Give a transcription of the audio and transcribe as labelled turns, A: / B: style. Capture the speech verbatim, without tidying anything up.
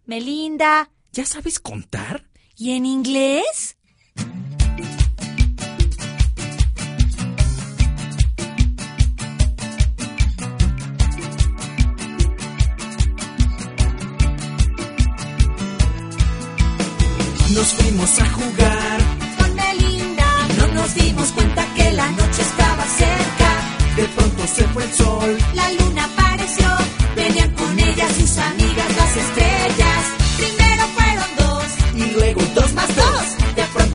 A: Melinda.
B: ¿Ya sabes contar?
A: ¿Y en inglés?
B: Nos fuimos a jugar
A: con Melinda.
B: No nos dimos cuenta que la noche estaba cerca. De pronto se fue el sol.
A: La luna para